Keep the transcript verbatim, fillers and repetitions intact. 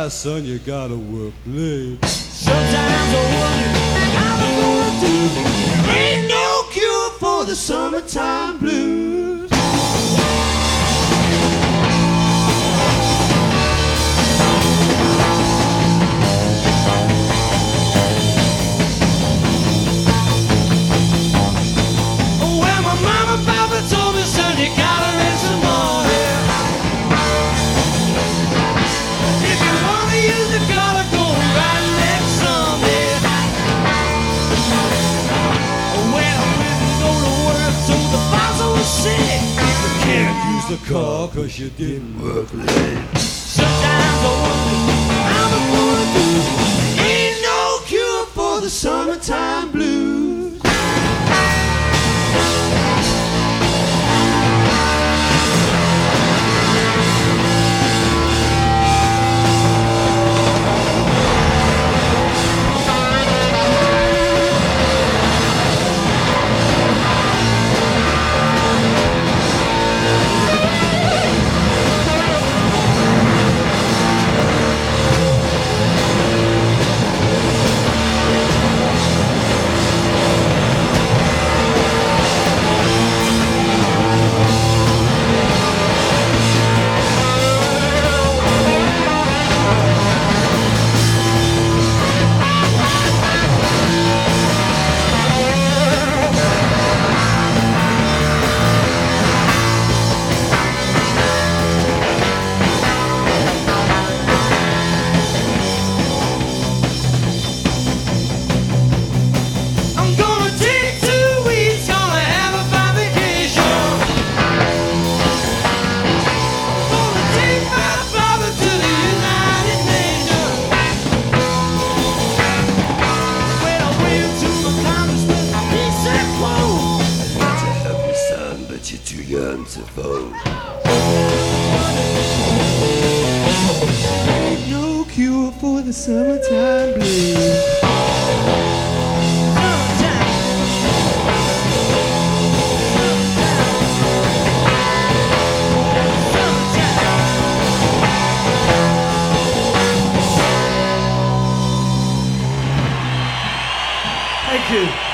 why, son, you gotta work late. Sometimes I wonder how I'm gonna do. Ain't no cure for the summertime blues. Well, my mama and papa told me, son, you gotta raise some money. If you wanna use the gotta go right next Sunday. When I wouldn't go to work, told the boss I was sick. You can't use the car cause you didn't work late. Sometimes I wonder how I'm gonna do. Ain't no cure for the summertime blues. I'm gonna take two weeks, gonna have a fine vacation. Gonna take my father to the United Nations. When I went to my congressman, he said, "Whoa, I'd like to help you, son, but you're too young to vote. ain't no cure for the summertime blues." Summertime. Summertime. Thank you.